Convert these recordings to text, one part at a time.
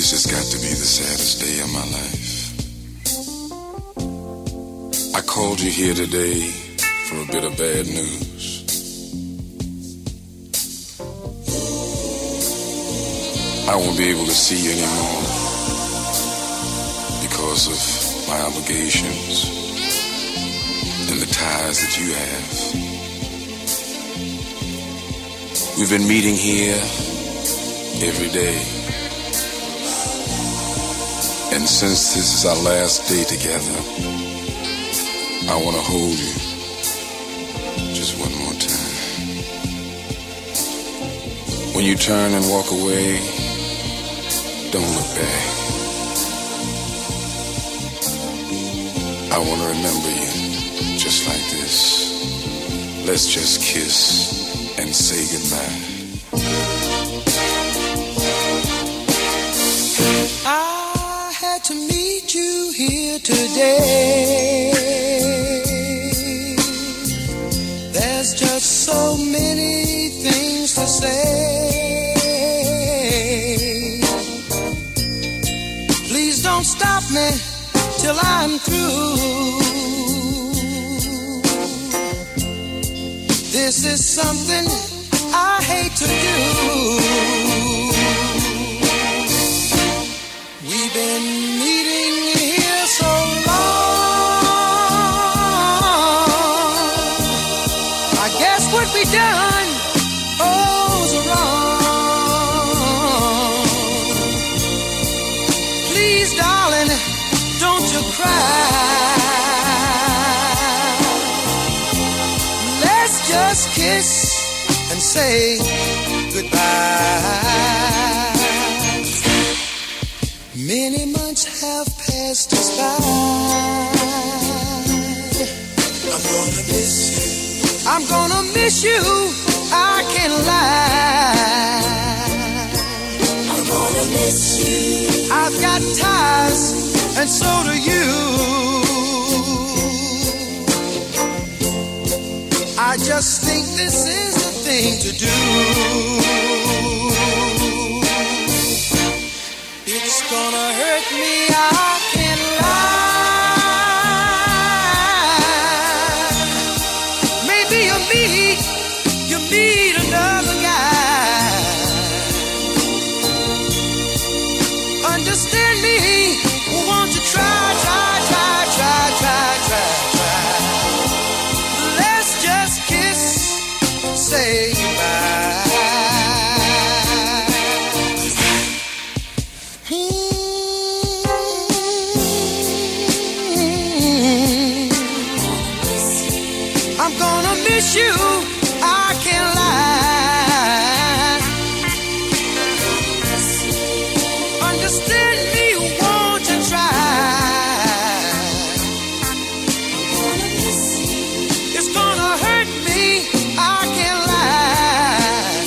This has got to be the saddest day of my life. I called you here today for a bit of bad news. I won't be able to see you anymore because of my obligations and the ties that you have. We've been meeting here every day. And since this is our last day together, I want to hold you just one more time. When you turn and walk away, don't look back. I want to remember you just like this. Let's just kiss and say goodbye. I had to meet you here today. There's just so many things to say. Please don't stop me till I'm through. This is something I hate to do. We've been meeting here so long. I guess what we done was wrong. Please, darling, don't you cry. Let's just kiss and say goodbye. Many months have passed us by. I'm gonna miss you. I'm gonna miss you. I can't lie. I'm gonna miss you. I've got ties, and so do you. I just think this is the thing to do. It's gonna hurt me, I can't lie. Maybe you meet another guy. Understand me, won't you try. Let's just kiss, say goodbye. I'm gonna miss you, I can't lie. Understand me, won't you try? It's gonna hurt me, I can't lie.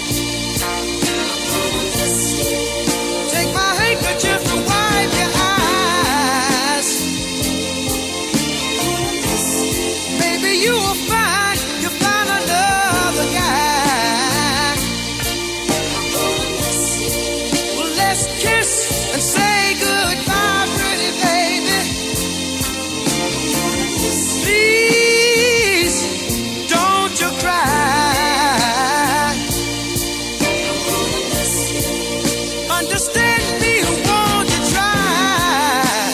Take my handkerchief to wipe your eyes. Maybe you will find another guy. Well, let's kiss and say goodbye, pretty baby. Please, don't you cry. Understand me, won't you try?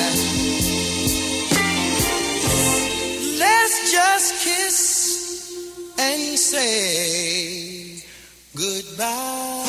Let's just kiss and say goodbye.